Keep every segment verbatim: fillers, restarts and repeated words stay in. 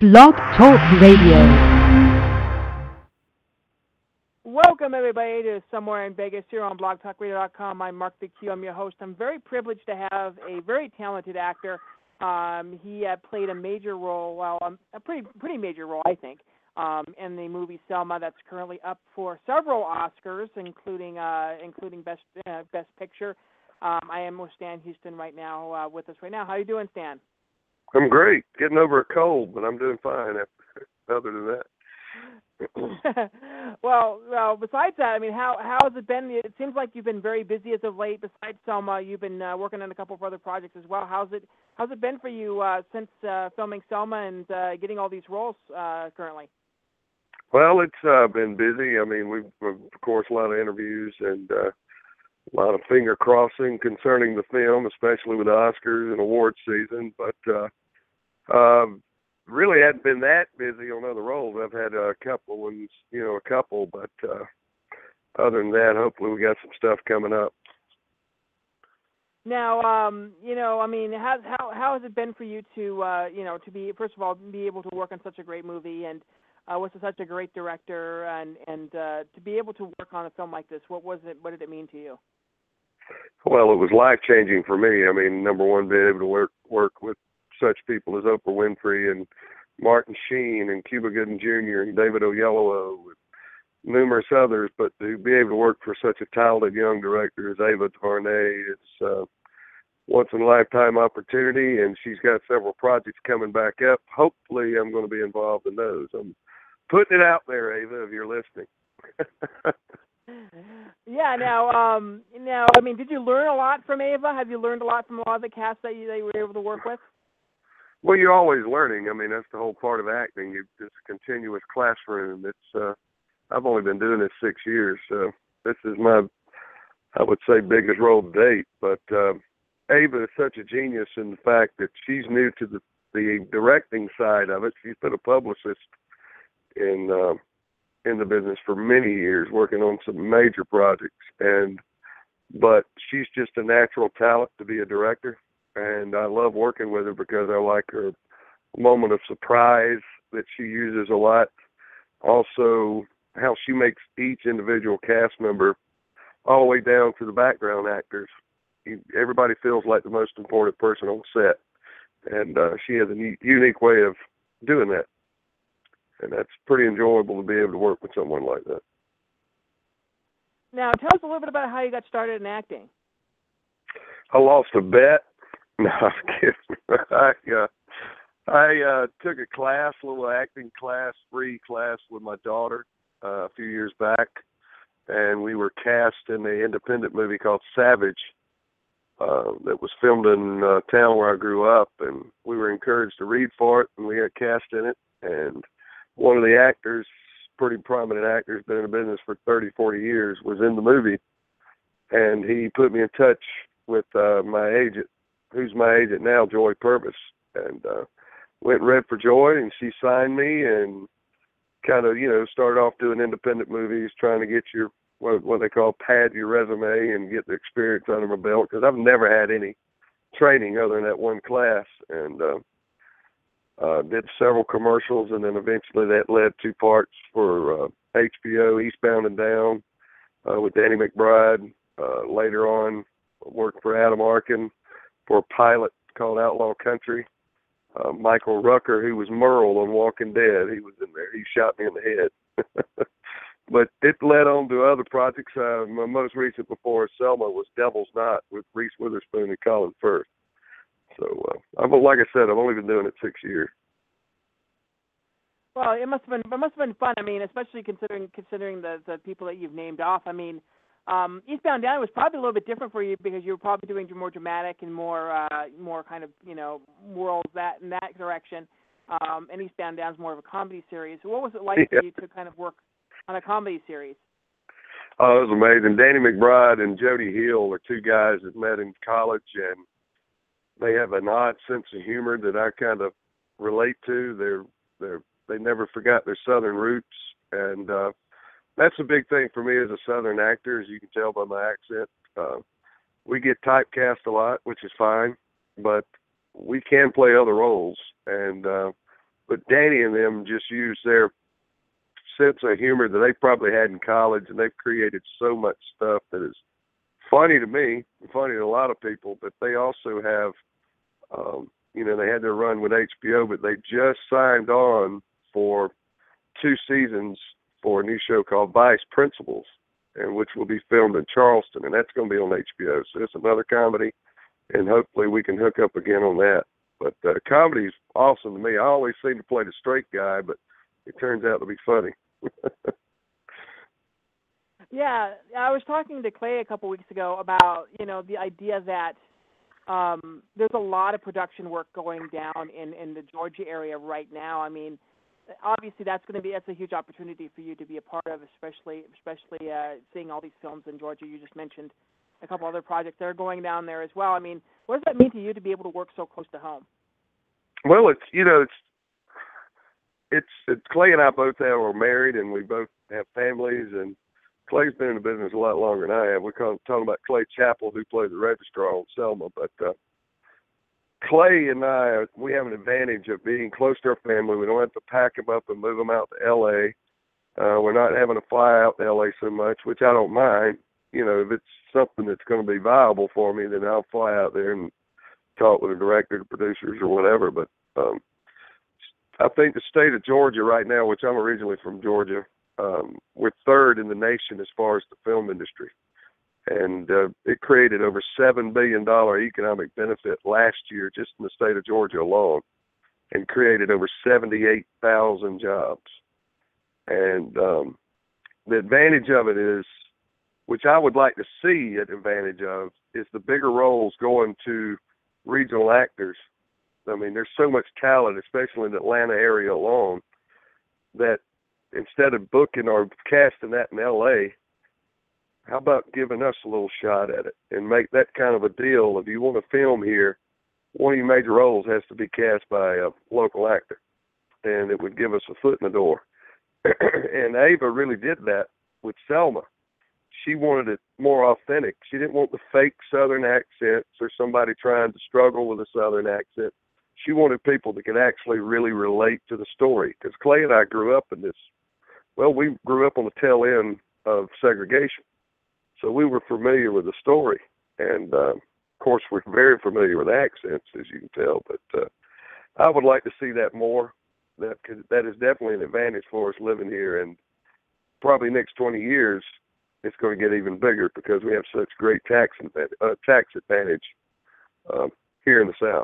Blog Talk Radio. Welcome, everybody, to Somewhere in Vegas here on blog talk radio dot com. I'm Mark the Q. I'm your host. I'm very privileged to have a very talented actor. Um, he uh, played a major role, well, um, a pretty pretty major role, I think, um, in the movie Selma. That's currently up for several Oscars, including uh, including Best uh, Best Picture. Um, I am with Stan Houston right now, uh, with us right now. How you doing, Stan? I'm great. Getting over a cold, but I'm doing fine. Other than that. well, well. Besides that, I mean, how how has it been? It seems like you've been very busy as of late. Besides Selma, you've been uh, working on a couple of other projects as well. How's it How's it been for you uh, since uh, filming Selma and uh, getting all these roles uh, currently? Well, it's uh, been busy. I mean, we've, of course, a lot of interviews and uh, a lot of finger crossing concerning the film, especially with the Oscars and award season. But uh, um, really hadn't been that busy on other roles. I've had a couple ones, you know, a couple, but uh, other than that, hopefully we got some stuff coming up. Now, um, you know, I mean, how how how has it been for you to, uh, you know, to be first of all be able to work on such a great movie and uh, with such a great director and and uh, to be able to work on a film like this? What was it? What did it mean to you? Well, it was life changing for me. I mean, number one, being able to work work with such people as Oprah Winfrey and Martin Sheen and Cuba Gooding Junior and David Oyelowo and numerous others, but to be able to work for such a talented young director as Ava DuVernay is uh, once in a lifetime opportunity, and she's got several projects coming back up. Hopefully, I'm going to be involved in those. I'm putting it out there, Ava, if you're listening. Yeah. Now, um, now, I mean, did you learn a lot from Ava? Have you learned a lot from a lot of the cast that you, that you were able to work with? Well, you're always learning. I mean, that's the whole part of acting. You, it's a continuous classroom. It's uh, I've only been doing this six years, so this is my, I would say, biggest role to date. But uh, Ava is such a genius in the fact that she's new to the, the directing side of it. She's been a publicist in uh, in the business for many years, working on some major projects. And but she's just a natural talent to be a director, and I love working with her because I like her moment of surprise that she uses a lot. Also, how she makes each individual cast member, all the way down to the background actors, everybody feels like the most important person on set. And uh, she has a unique way of doing that. And that's pretty enjoyable to be able to work with someone like that. Now, tell us a little bit about how you got started in acting. I lost a bet. No, I'm kidding. I, uh, I uh, took a class, a little acting class, free class with my daughter uh, a few years back, and we were cast in an independent movie called Savage uh, that was filmed in a town where I grew up, and we were encouraged to read for it, and we got cast in it, and one of the actors, pretty prominent actors, been in the business for thirty, forty years, was in the movie, and he put me in touch with uh, my agent, who's my agent now, Joy Purvis, and uh, went and read for Joy, and she signed me, and kind of, you know, started off doing independent movies, trying to get your, what, what they call pad your resume and get the experience under my belt, because I've never had any training other than that one class, and uh, uh, did several commercials, and then eventually that led to parts for uh, H B O, Eastbound and Down, uh, with Danny McBride. Uh, later on, worked for Adam Arkin for a pilot called Outlaw Country. Uh, Michael Rucker, who was Merle on Walking Dead, he was in there. He shot me in the head. But it led on to other projects. Uh, my most recent before Selma was Devil's Knot with Reese Witherspoon and Colin Firth. So, uh, I've, like I said, I've only been doing it six years. Well, it must have been it must have been fun. I mean, especially considering considering the, the people that you've named off. I mean, um, Eastbound Down was probably a little bit different for you because you were probably doing more dramatic and more uh, more kind of, you know, worlds that in that direction. Um, and Eastbound Down is more of a comedy series. So what was it like Yeah. for you to kind of work on a comedy series? Oh, it was amazing. Danny McBride and Jody Hill are two guys that met in college, and they have an odd sense of humor that I kind of relate to. They're they're they never forgot their Southern roots, and uh, that's a big thing for me as a Southern actor, as you can tell by my accent. Uh, we get typecast a lot, which is fine, but we can play other roles, and uh, but Danny and them just use their sense of humor that they probably had in college, and they've created so much stuff that is funny to me, funny to a lot of people. But they also have, um, you know, they had their run with H B O, but they just signed on for two seasons for a new show called Vice Principals, and which will be filmed in Charleston, and that's going to be on H B O. So it's another comedy, and hopefully we can hook up again on that. But uh, comedy is awesome to me. I always seem to play the straight guy, but it turns out to be funny. Yeah, I was talking to Clay a couple weeks ago about, you know, the idea that um, there's a lot of production work going down in, in the Georgia area right now. I mean, obviously that's going to be that's a huge opportunity for you to be a part of, especially especially uh, seeing all these films in Georgia. You just mentioned a couple other projects that are going down there as well. I mean, what does that mean to you to be able to work so close to home? Well, it's you know it's it's, it's Clay and I both have are married, and we both have families, and Clay's been in the business a lot longer than I have. We're talking about Clay Chappell, who plays the registrar on Selma, but uh, Clay and I, we have an advantage of being close to our family. We don't have to pack them up and move them out to L A. Uh, we're not having to fly out to L A so much, which I don't mind. You know, if it's something that's going to be viable for me, then I'll fly out there and talk with the director, the producers, or whatever. But um, I think the state of Georgia right now, which I'm originally from Georgia, um, we're third in the nation as far as the film industry. And uh, it created over seven billion dollars economic benefit last year just in the state of Georgia alone, and created over seventy-eight thousand jobs. And um, the advantage of it is, which I would like to see an advantage of, is the bigger roles going to regional actors. I mean, there's so much talent, especially in the Atlanta area alone, that instead of booking or casting that in L A, how about giving us a little shot at it and make that kind of a deal? If you want to film here, one of your major roles has to be cast by a local actor, and it would give us a foot in the door. And Ava really did that with Selma. She wanted it more authentic. She didn't want the fake Southern accents or somebody trying to struggle with a Southern accent. She wanted people that could actually really relate to the story. Because Clay and I grew up in this, well, we grew up on the tail end of segregation. So we were familiar with the story. And, uh, of course, we're very familiar with accents, as you can tell. But uh, I would like to see that more. That could, that is definitely an advantage for us living here. And probably next twenty years, it's going to get even bigger because we have such great tax advantage, uh, tax advantage um, here in the South.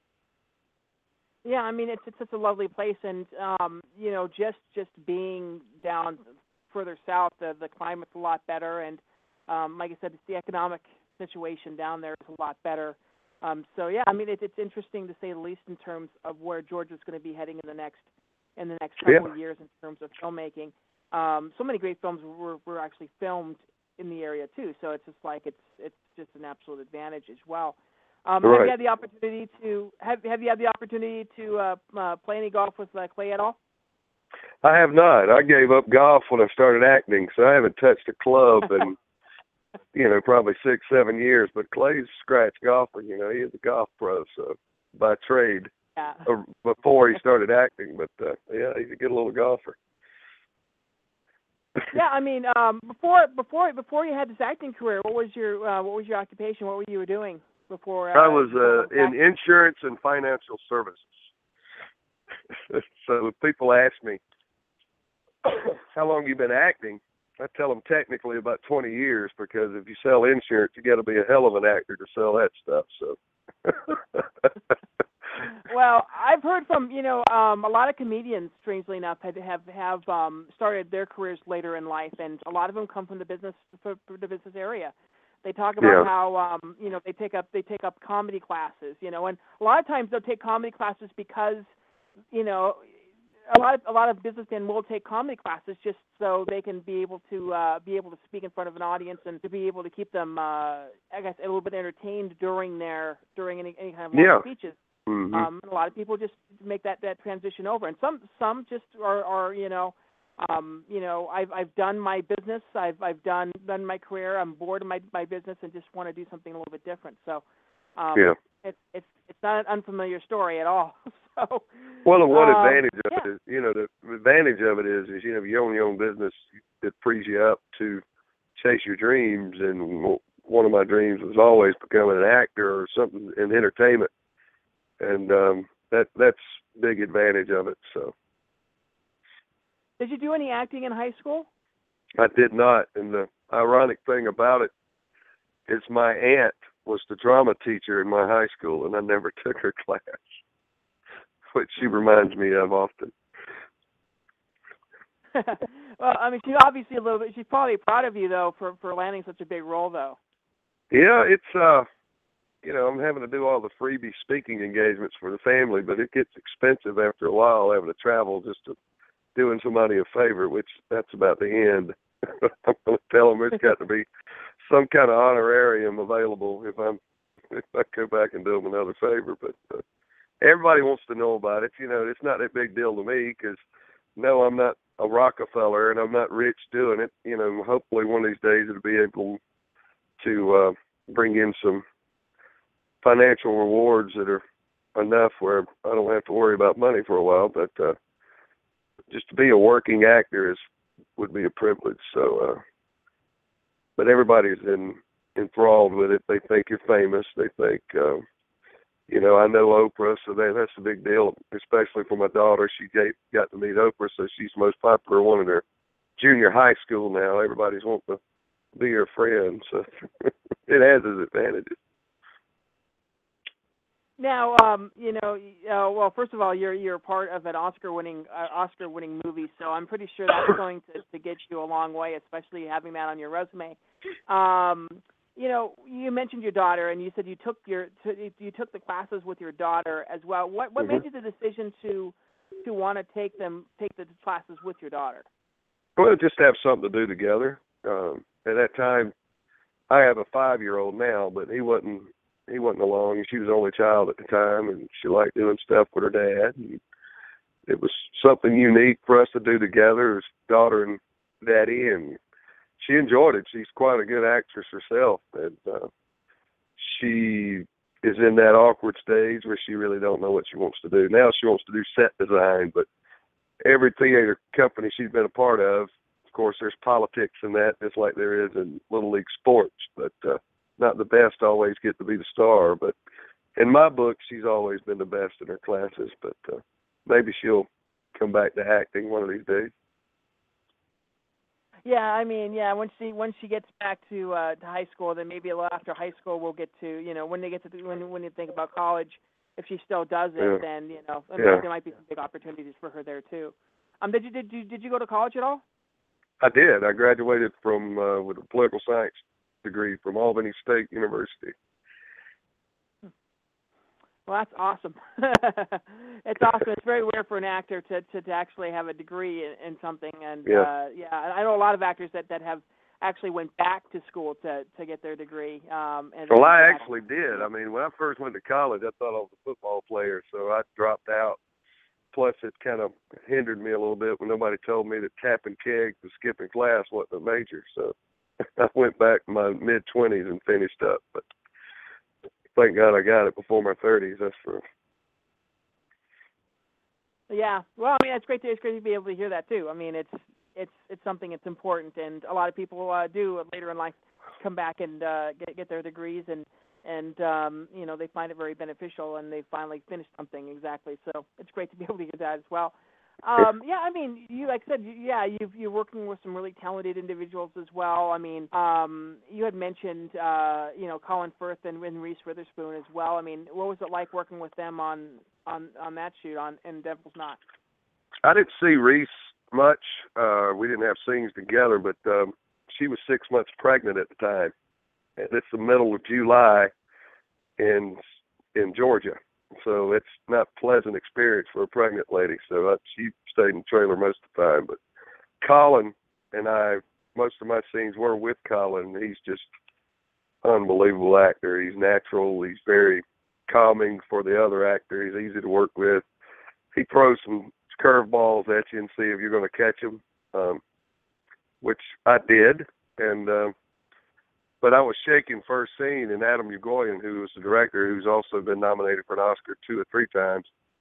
Yeah, I mean, it's it's such a lovely place, and um, you know, just just being down further south, the the climate's a lot better, and um, like I said, it's the economic situation down there is a lot better. Um, so yeah, I mean, it, it's interesting to say the least in terms of where Georgia's going to be heading in the next in the next couple Yeah. of years in terms of filmmaking. Um, so many great films were, were actually filmed in the area too. So it's just like it's it's just an absolute advantage as well. Um, Right. Have you had the opportunity to have Have you had the opportunity to uh, uh, play any golf with uh, Clay at all? I have not. I gave up golf when I started acting, so I haven't touched a club in, you know, probably six, seven years. But Clay's a scratch golfer. You know, he is a golf pro, so by trade. Yeah. Or before he started acting, but uh, yeah, he's a good little golfer. Yeah, I mean, um, before before before you had this acting career, what was your uh, what was your occupation? What were you doing before? Uh, I was uh, before in insurance and financial services. So if people ask me, how long you been acting, I tell them technically about twenty years, because if you sell insurance, you got to be a hell of an actor to sell that stuff. So. Well, I've heard from, you know, um, a lot of comedians, strangely enough, have have, have um, started their careers later in life, and a lot of them come from the business for, for the business area. They talk about Yeah. how, um, you know, they take up they take up comedy classes, you know, and a lot of times they'll take comedy classes because, you know, a lot of a lot of businessmen will take comedy classes just so they can be able to uh, be able to speak in front of an audience and to be able to keep them, uh, I guess, a little bit entertained during their during any, any kind of long Yeah. speeches. Mm-hmm. Um, and a lot of people just make that, that transition over, and some some just are, are you know, um, you know, I've I've done my business, I've I've done done my career, I'm bored of my my business, and just want to do something a little bit different. So, um, Yeah. it's it's it's not an unfamiliar story at all. So, well, the one um, advantage of yeah. it is, you know, the advantage of it is, is you know, if you own your own business, it frees you up to chase your dreams. And one of my dreams was always becoming an actor or something in entertainment, and um, that that's big advantage of it. So, Did you do any acting in high school? I did not. And the ironic thing about it is, my aunt was the drama teacher in my high school, and I never took her class, which she reminds me of often. Well, I mean, she's obviously a little bit. She's probably proud of you though for for landing such a big role, though. Yeah, it's uh, you know, I'm having to do all the freebie speaking engagements for the family, but it gets expensive after a while having to travel just to doing somebody a favor, which that's about the end. I'm going to tell them there's got to be some kind of honorarium available if I'm if I go back and do them another favor. But uh, everybody wants to know about it. You know, it's not that big deal to me because no, I'm not a Rockefeller and I'm not rich doing it. You know, hopefully one of these days it'll be able to uh, bring in some financial rewards that are enough where I don't have to worry about money for a while. But uh, just to be a working actor is would be a privilege. So, uh, but everybody's in, enthralled with it. They think you're famous. They think, uh, you know, I know Oprah, so they, that's a big deal, especially for my daughter. She gave, got to meet Oprah, so she's the most popular one in her junior high school now. Everybody's wanting to be her friend, so it has its advantages. Now, um, you know, uh, well, first of all, you're you're part of an Oscar-winning uh, Oscar-winning movie, so I'm pretty sure that's going to, to get you a long way, especially having that on your resume. Um, you know, you mentioned your daughter, and you said you took your t- you took the classes with your daughter as well. What what Mm-hmm. made you the decision to to want to take them take the classes with your daughter? Well, just have something to do together. Um, at that time, I have a five-year-old now, but he wasn't. He wasn't along. She was the only child at the time, and she liked doing stuff with her dad. And it was something unique for us to do together as daughter and daddy, and she enjoyed it. She's quite a good actress herself, and uh, she is in that awkward stage where she really don't know what she wants to do. Now she wants to do set design, but every theater company she's been a part of, of course, there's politics in that, just like there is in Little League sports, but uh, not the best always get to be the star. But in my book, she's always been the best in her classes, but uh, maybe she'll come back to acting one of these days. Yeah, I mean, yeah. Once she once she gets back to uh, to high school, then maybe a little after high school, we'll get to you know when they get to the, when when you think about college, if she still does it, Yeah. then you know I mean, Yeah. there might be some big opportunities for her there too. Um, did you did you did you go to college at all? I did. I graduated from uh, with a political science degree from Albany State University. Well, that's awesome. It's awesome. It's very rare for an actor to, to, to actually have a degree in, in something. And Yeah. uh, yeah, I know a lot of actors that, that have actually went back to school to, to get their degree. Um, and Well, I actually did. I mean, when I first went to college, I thought I was a football player, so I dropped out. Plus, it kind of hindered me a little bit when nobody told me that tapping kegs and skipping class wasn't a major. So I went back in my mid-twenties and finished up. But thank God I got it before my thirties, that's for. Yeah, well, I mean, it's great to it's great to be able to hear that too. I mean, it's it's it's something that's important, and a lot of people uh, do later in life come back and uh, get get their degrees, and and um, you know they find it very beneficial, and they finally finished something exactly. So it's great to be able to hear that as well. Um, yeah, I mean, you like I said, you, yeah, you've, you're working with some really talented individuals as well. I mean, um, you had mentioned, uh, you know, Colin Firth and, and Reese Witherspoon as well. I mean, what was it like working with them on on, on that shoot on in Devil's Knot? I didn't see Reese much. Uh, we didn't have scenes together, but um, she was six months pregnant at the time, and it's the middle of July in in Georgia. So it's not a pleasant experience for a pregnant lady. So I, she stayed in the trailer most of the time. But Colin and I, most of my scenes were with Colin. He's just unbelievable actor. He's natural. He's very calming for the other actor. He's easy to work with. He throws some curveballs at you and see if you're going to catch them, um, which I did. And uh, But I was shaking first scene, and Adam Ugoyan, who was the director, who's also been nominated for an Oscar two or three times,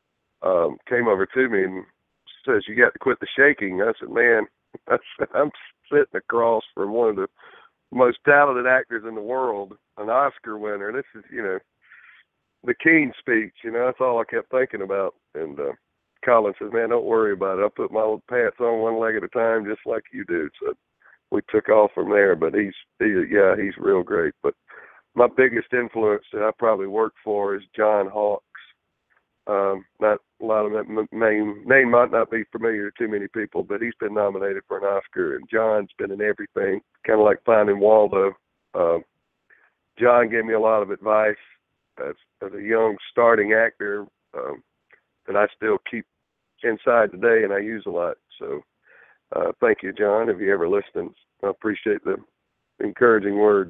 um, came over to me and says, "You got to quit the shaking." I said, "Man, I said, I'm sitting across from one of the most talented actors in the world, an Oscar winner. This is, you know, the King speech. You know, that's all I kept thinking about." And uh, Colin says, "Man, don't worry about it. I'll put my old pants on one leg at a time, just like you do." So we took off from there. But he's, he, yeah, he's real great. But my biggest influence that I probably worked for is John Hawkes. Um, not a lot of that name name might not be familiar to too many people, but he's been nominated for an Oscar, and John's been in everything, kind of like Finding Waldo. Uh, John gave me a lot of advice as, as a young starting actor um, that I still keep inside today, and I use a lot. So uh, thank you, John, if you ever listen. I appreciate the encouraging words.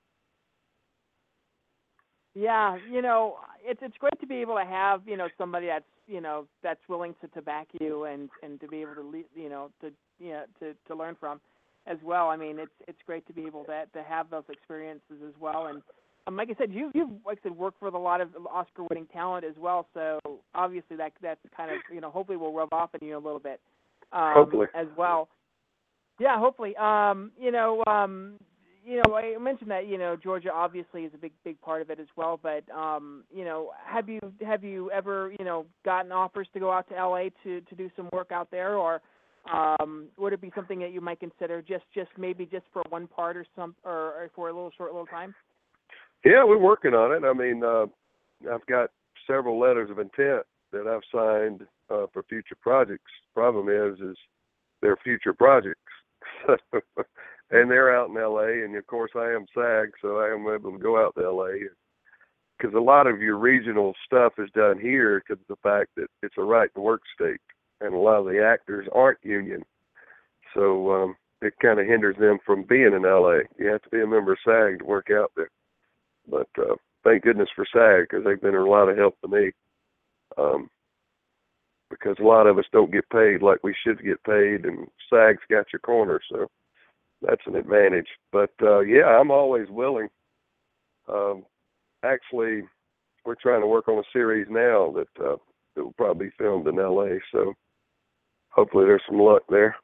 Yeah, you know, it's it's great to be able to have, you know, somebody that's, you know, that's willing to, to back you and, and to be able to, le- you know, to you know, to, to learn from as well. I mean, it's it's great to be able to to have those experiences as well. And um, like I said, you you've like I said worked with a lot of Oscar-winning talent as well. So obviously that that's kind of, you know, hopefully will rub off on you a little bit. Um, Hopefully. As well. Yeah, hopefully. Um, you know. Um, You know, I mentioned that, you know, Georgia obviously is a big, big part of it as well. But, um, you know, have you have you ever, you know, gotten offers to go out to L A to, to do some work out there, or um, would it be something that you might consider just, just maybe just for one part or some, or, or for a little short little time? Yeah, we're working on it. I mean, uh, I've got several letters of intent that I've signed uh, for future projects. Problem is, is they're future projects. And they're out in L A, and of course I am SAG, so I am able to go out to L A. Because a lot of your regional stuff is done here because of the fact that it's a right-to-work state, and a lot of the actors aren't union. So um, it kind of hinders them from being in L A. You have to be a member of SAG to work out there. But uh, thank goodness for SAG, because they've been a lot of help to me. Um, because a lot of us don't get paid like we should get paid, and SAG's got your corner, so that's an advantage. But, uh, yeah, I'm always willing. Um, actually, we're trying to work on a series now that, uh, that will probably be filmed in L A, so hopefully there's some luck there.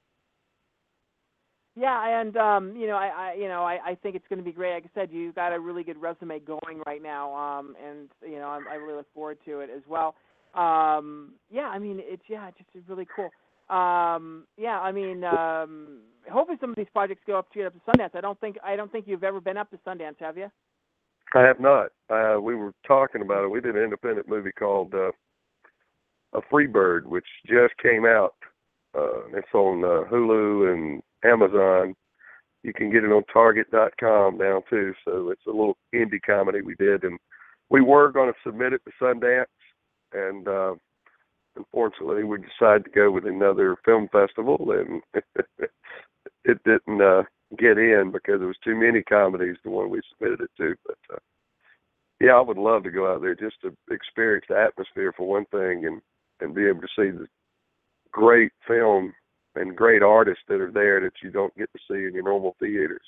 Yeah, and um, you know, I, I you know, I, I think it's going to be great. Like I said, you've got a really good resume going right now, um, and you know, I'm, I really look forward to it as well. Um, yeah, I mean, it's yeah, it's just really cool. Um, yeah, I mean, um, hopefully some of these projects go up straight up to Sundance. I don't think I don't think you've ever been up to Sundance, have you? I have not. Uh, we were talking about it. We did an independent movie called uh, A Free Bird, which just came out. Uh, it's on uh, Hulu and Amazon. You can get it on Target dot com now too. So it's a little indie comedy we did, and we were going to submit it to Sundance, and uh, unfortunately, we decided to go with another film festival, and it didn't uh, get in because there was too many comedies, the one we submitted it to. But uh, yeah, I would love to go out there just to experience the atmosphere for one thing, and, and be able to see the great film and great artists that are there that you don't get to see in your normal theaters.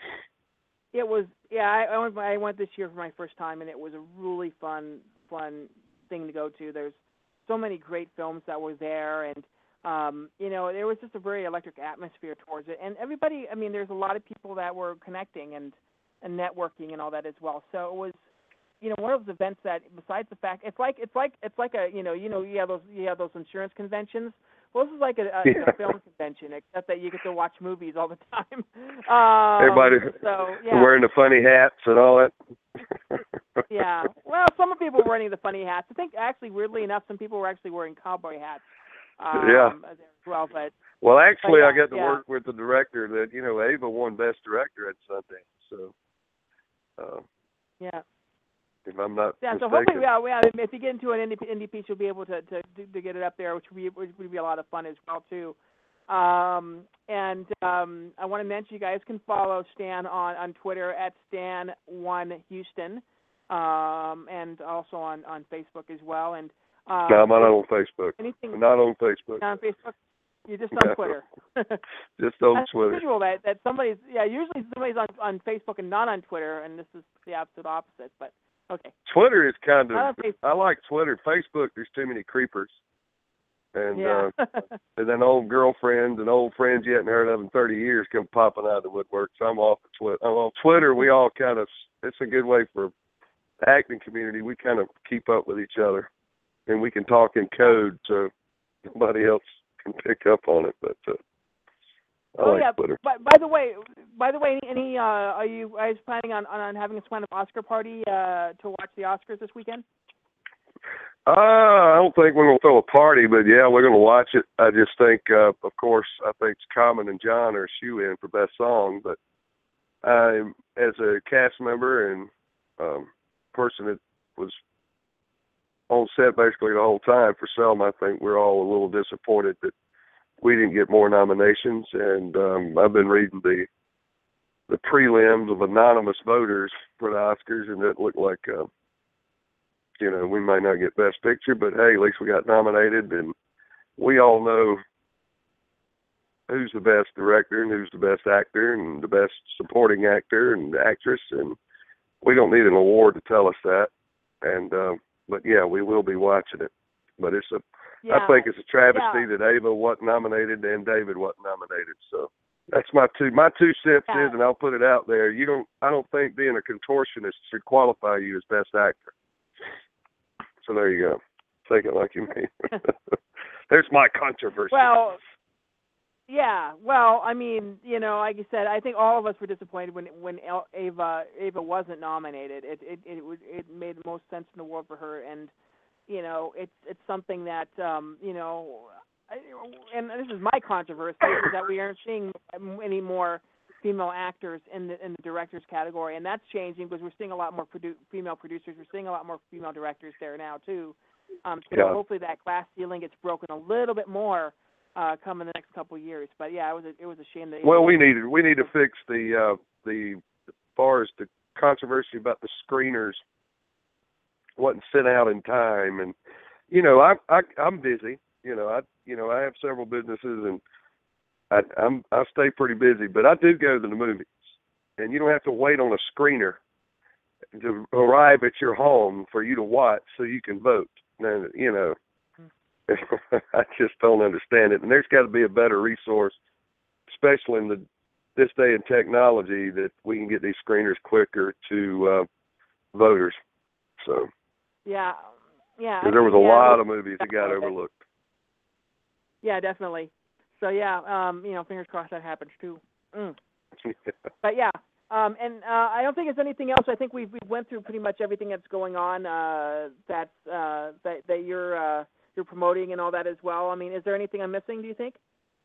It was, yeah, I, I went I went this year for my first time, and it was a really fun, fun thing to go to. There's so many great films that were there, and um, you know, there was just a very electric atmosphere towards it. And everybody, I mean, there's a lot of people that were connecting and, and networking and all that as well. So it was, you know, one of those events that, besides the fact, it's like it's like it's like a, you know, you know, you have those you have those insurance conventions. Well, this is like a, a, yeah. a film convention, except that you get to watch movies all the time. Um, Everybody so, yeah. wearing the funny hats and all that. Yeah. Well, some people were wearing the funny hats. I think, actually, weirdly enough, some people were actually wearing cowboy hats. Um, yeah. As well, but. Well, actually, but yeah, I got to yeah. work with the director that, you know, Ava won Best Director at Sundance. So, uh, yeah. if I'm not Yeah, so mistaken. hopefully, yeah, yeah, if you get into an indie, indie piece, you'll be able to, to to get it up there, which would be which would be a lot of fun as well too. Um, and um, I want to mention you guys can follow Stan on, on Twitter at Stan one Houston, um, and also on, on Facebook as well. And um, no, I'm not on Facebook. Anything I'm not on Facebook. on Facebook? You're just on No. Twitter. Just on That's Twitter. unusual that, that somebody's, yeah, usually somebody's on, on Facebook and not on Twitter, and this is the absolute opposite. But Okay. Twitter is kind of. I love Facebook. I like Twitter. Facebook, there's too many creepers, and Yeah. uh, and then old girlfriends and old friends you hadn't heard of in thirty years come popping out of the woodwork. So I'm off of Twitter. I'm on Twitter. We all kind of. It's a good way for the acting community. We kind of keep up with each other, and we can talk in code so nobody else can pick up on it. But uh, I oh like yeah. Twitter. By, by the way, by the way, any uh, are you guys planning on, on having a kind of Oscar party uh, to watch the Oscars this weekend? Uh, I don't think we're going to throw a party, but yeah, we're going to watch it. I just think, uh, of course, I think Common and John are a shoe-in for best song, but I, as a cast member and um, person that was on set basically the whole time for Selma, I think we're all a little disappointed that we didn't get more nominations, and um, I've been reading the the prelims of anonymous voters for the Oscars, and it looked like uh, you know, we might not get Best Picture, but hey, at least we got nominated, and we all know who's the best director and who's the best actor and the best supporting actor and actress, and we don't need an award to tell us that. And uh, but yeah, we will be watching it. But it's a, Yeah. I think it's a travesty yeah. that Ava wasn't nominated and David wasn't nominated. So that's my two my two cents Yeah. is, and I'll put it out there. You don't, I don't think being a contortionist should qualify you as best actor. So there you go. Take it like you mean. There's my controversy. Well, yeah. Well, I mean, you know, like you said, I think all of us were disappointed when when Ava Ava wasn't nominated. It it it would it made the most sense in the world for her, and you know, it's it's something that um, you know, I, and this is my controversy is that we aren't seeing any more female actors in the in the directors category, and that's changing because we're seeing a lot more produ- female producers. We're seeing a lot more female directors there now too. Um, so yeah. hopefully that glass ceiling gets broken a little bit more uh, come in the next couple of years. But yeah, it was a, it was a shame that. Well, we need we need to fix the uh, the as far as the controversy about the screeners wasn't sent out in time, and you know I I I'm busy. You know I you know I have several businesses and. I, I'm I stay pretty busy, but I do go to the movies, and you don't have to wait on a screener to arrive at your home for you to watch so you can vote. And, you know, I just don't understand it. And there's got to be a better resource, especially in the this day in technology, that we can get these screeners quicker to uh, voters. So yeah, yeah, there was a yeah, lot of movies that got overlooked. Yeah, definitely. So yeah, um, you know, fingers crossed that happens too. Mm. But yeah, um, and uh, I don't think there's anything else. I think we've we went through pretty much everything that's going on uh, that's uh, that that you're uh, you're promoting and all that as well. I mean, is there anything I'm missing? Do you think?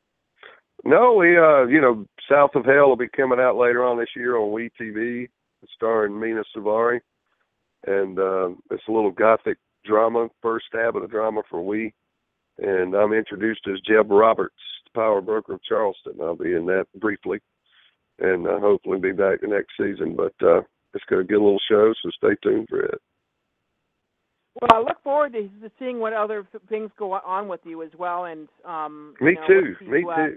No, we uh, you know, South of Hell will be coming out later on this year on WE T V, starring Mina Suvari, and uh, it's a little gothic drama, first stab at a drama for WE. And I'm introduced as Jeb Roberts, the power broker of Charleston. I'll be in that briefly, and uh, hopefully be back the next season. But uh, it's going to get a little show, so stay tuned for it. Well, I look forward to, to seeing what other things go on with you as well. And um, me you know, too. You, me uh, too.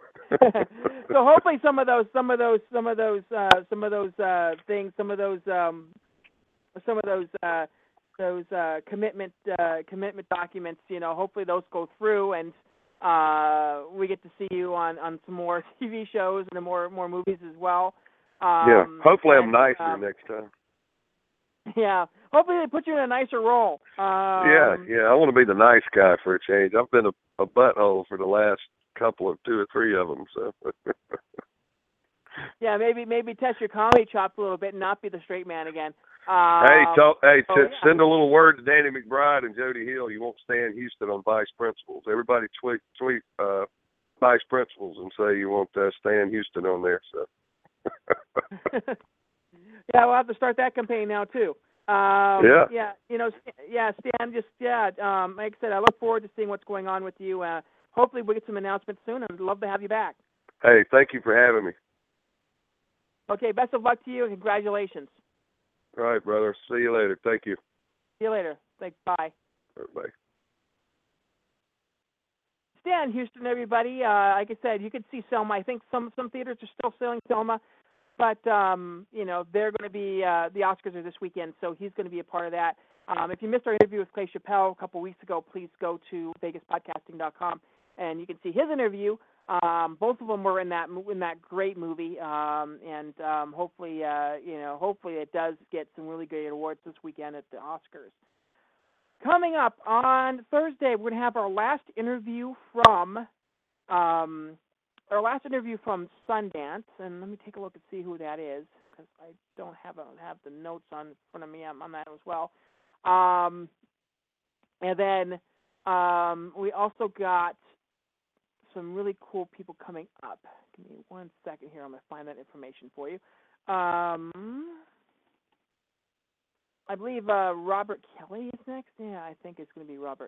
So hopefully, some of those, some of those, some of those, uh, some of those uh, things, some of those, um, some of those. Uh, those uh, commitment uh, commitment documents, you know, hopefully those go through, and uh, we get to see you on, on some more T V shows and more more movies as well. Um, yeah, hopefully and, I'm nicer um, next time. Yeah, hopefully they put you in a nicer role. Um, yeah, yeah, I want to be the nice guy for a change. I've been a, a butthole for the last couple of two or three of them, so. Yeah, maybe maybe test your comedy chops a little bit and not be the straight man again. Um, hey, talk, hey, oh, t- yeah. send a little word to Danny McBride and Jody Hill. You won't stay in Houston on Vice Principals. Everybody tweet tweet uh, Vice Principals and say you won't uh, stay in Houston on there. So. Yeah, we'll have to start that campaign now too. Um, yeah. Yeah. You know, yeah, Stan. Just yeah. Um, like I said, I look forward to seeing what's going on with you. Uh, hopefully, we'll get some announcements soon. I'd love to have you back. Hey, thank you for having me. Okay. Best of luck to you and congratulations. All right, brother. See you later. Thank you. See you later. Thanks. Bye. Bye. Stan Houston, everybody. Uh, like I said, you could see Selma. I think some some theaters are still selling Selma. but um, you know, they're going to be uh, the Oscars are this weekend, so he's going to be a part of that. Um, if you missed our interview with Clay Chappelle a couple weeks ago, please go to vegas podcasting dot com and you can see his interview. Um, both of them were in that in that great movie, um, and um, hopefully, uh, you know, hopefully it does get some really great awards this weekend at the Oscars. Coming up on Thursday, we're going to have our last interview from um, our last interview from Sundance, and let me take a look and see who that is because I don't have a, have the notes on in front of me on, on that as well. Um, and then um, we also got some really cool people coming up. Give me one second here. I'm going to find that information for you. Um, I believe uh, Robert Kelly is next. Yeah, I think it's going to be Robert.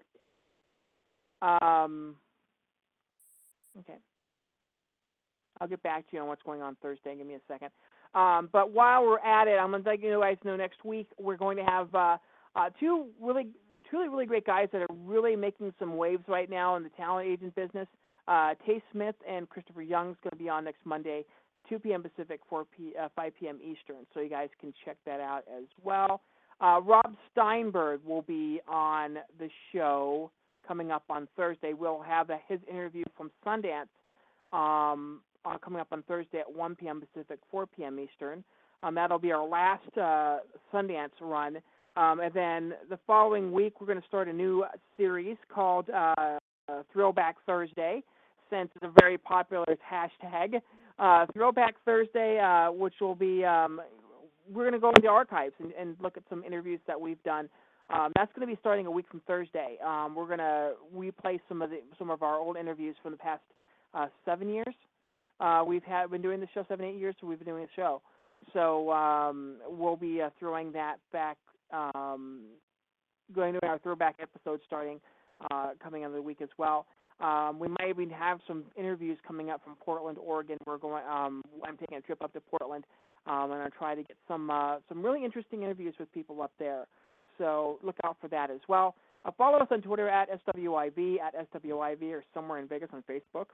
Um, okay. I'll get back to you on what's going on Thursday. Give me a second. Um, but while we're at it, I'm going to let you guys know next week we're going to have uh, uh, two really, truly, really great guys that are really making some waves right now in the talent agent business. Uh, Tay Smith and Christopher Young is going to be on next Monday, two p.m. Pacific, four p, uh, five p.m. Eastern. So you guys can check that out as well. Uh, Rob Steinberg will be on the show coming up on Thursday. We'll have a, his interview from Sundance um, uh, coming up on Thursday at one p.m. Pacific, four p.m. Eastern. Um, that'll be our last uh, Sundance run. Um, and then the following week, we're going to start a new series called uh, uh, Throwback Thursday, since it's a very popular hashtag. Uh, Throwback Thursday, uh, which will be, um, we're going to go into archives and, and look at some interviews that we've done. Um, that's going to be starting a week from Thursday. Um, we're going to replay some of the some of our old interviews from the past uh, seven years. Uh, we've had been doing the show seven, eight years, so we've been doing the show. So um, we'll be uh, throwing that back, um, going to our throwback episode starting uh, coming on the week as well. Um, we might even have some interviews coming up from Portland, Oregon. We're going. Um, I'm taking a trip up to Portland, um, and I'm trying to get some uh, some really interesting interviews with people up there. So look out for that as well. Uh, follow us on Twitter at S W I V, at S W I V, or Somewhere in Vegas on Facebook.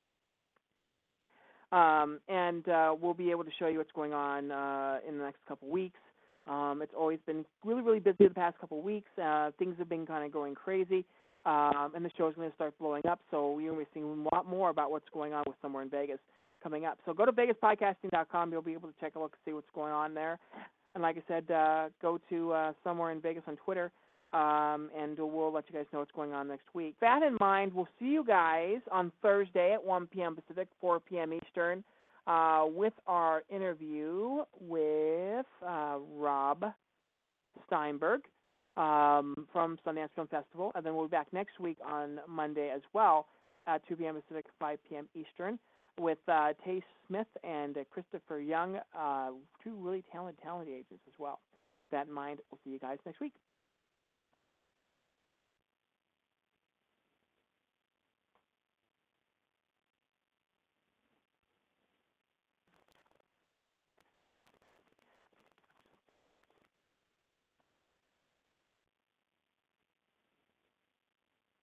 Um, and uh, we'll be able to show you what's going on uh, in the next couple weeks. Um, it's always been really, really busy the past couple weeks. Uh, things have been kind of going crazy. Um, and the show is going to start blowing up, so you're going to be seeing a lot more about what's going on with Somewhere in Vegas coming up. So go to vegas podcasting dot com. You'll be able to take a look and see what's going on there. And like I said, uh, go to uh, Somewhere in Vegas on Twitter, um, and we'll let you guys know what's going on next week. With that in mind, we'll see you guys on Thursday at one p.m. Pacific, four p.m. Eastern, uh, with our interview with uh, Rob Steinberg. Um, from Sundance Film Festival, and then we'll be back next week on Monday as well at two p.m. Pacific, five p.m. Eastern, with uh, Tay Smith and uh, Christopher Young, uh, two really talented talent agents as well. With that in mind, we'll see you guys next week.